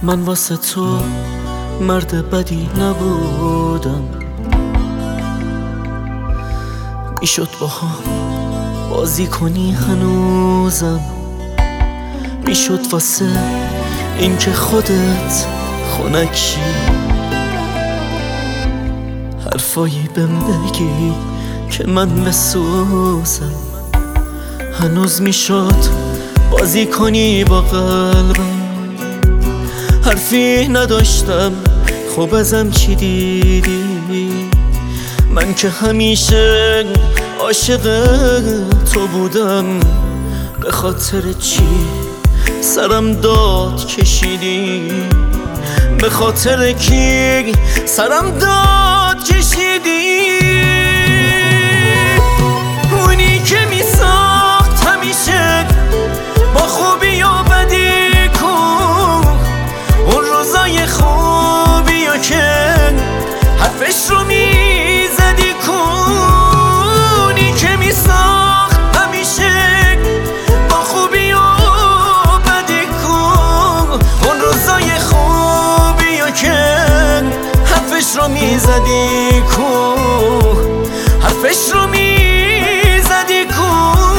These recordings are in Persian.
من واسه تو مرد بدی نبودم، میشد با هم بازی کنی هنوزم، میشد واسه این که خودت خنکشی حرفایی بهم بگی که من بسوزم. هنوز میشد بازی کنی با قلبم، حرفی نداشتم خب ازم چی دیدی؟ من که همیشه عاشق تو بودم، به خاطر چی سرم داد کشیدی؟ به خاطر کی سرم داد کشیدی؟ اونی که میساخت همیشه با خوبی و بدی کو، اون روزای خوبی و که حرفش رو میزدی کو، اونی که میساخت همیشه با خوبی و بدی کو، اون روزای خوبی و که حرفش رو میزدی کو، حرفش رو میزدی کو.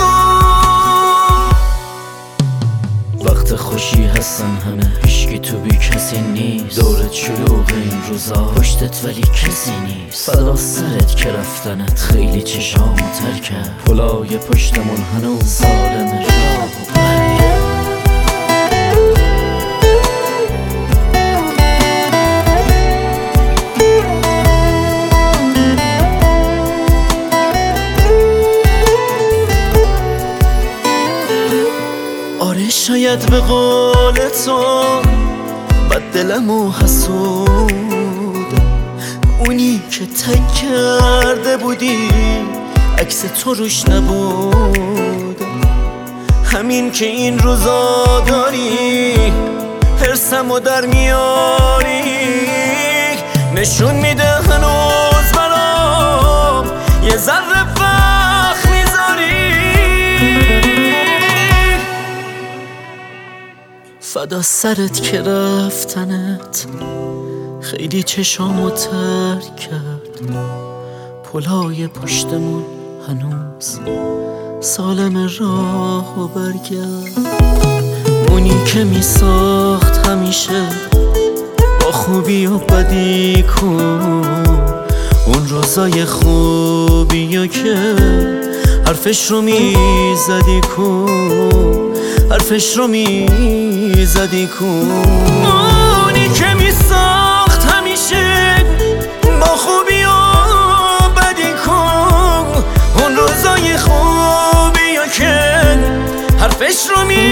وقت خوشی هستن همه، هیچکی تو بی کسی نیست، دورت شلوغ این روزا پشتت ولی کسی نیست، فدا سرت که رفتنت خیلی چشامو تر کرد، پلای پشتمون هنوز سالم راه و برگرد. آره شاید به قول تو بد دلم و حسودم، اونی که تک کرده بودی عکس تو روش نبودم، همین که این روزا داری حرسمو در میاری، نشون میده هنوز برام یه ذره وقت میذاری. فدا سرت که رفتنت خیلی چشامو تر کرد، پلای پشتمون هنوز سالم راه و برگرد. اونی که میساخت همیشه با خوبی و بدی کو، اون روزای خوبی و که حرفش رو میزدی کو، حرفش رو میزدی کو. اونی که میساخت همیشه با خوبی و بدی کو، اون روزای خوبی و که حرفش رو